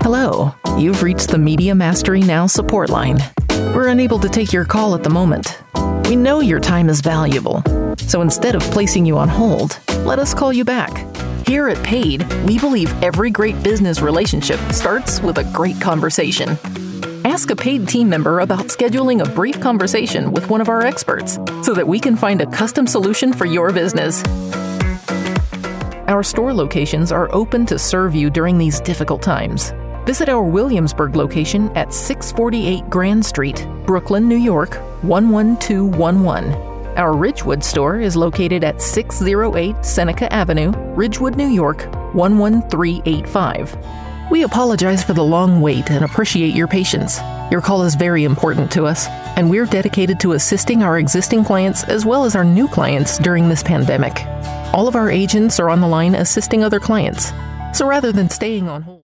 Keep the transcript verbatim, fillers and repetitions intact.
Hello, you've reached the Media Mastery Now support line. We're unable to take your call at the moment. We know your time is valuable, so instead of placing you on hold, let us call you back. Here at Paid, we believe every great business relationship starts with a great conversation. Ask a Paid team member about scheduling a brief conversation with one of our experts so that we can find a custom solution for your business. Our store locations are open to serve you during these difficult times. Visit our Williamsburg location at six forty-eight Grand Street, Brooklyn, New York, one one two one one. Our Ridgewood store is located at six oh eight Seneca Avenue, Ridgewood, New York, one one three eight five. We apologize for the long wait and appreciate your patience. Your call is very important to us, and we're dedicated to assisting our existing clients as well as our new clients during this pandemic. All of our agents are on the line assisting other clients. So rather than staying on hold,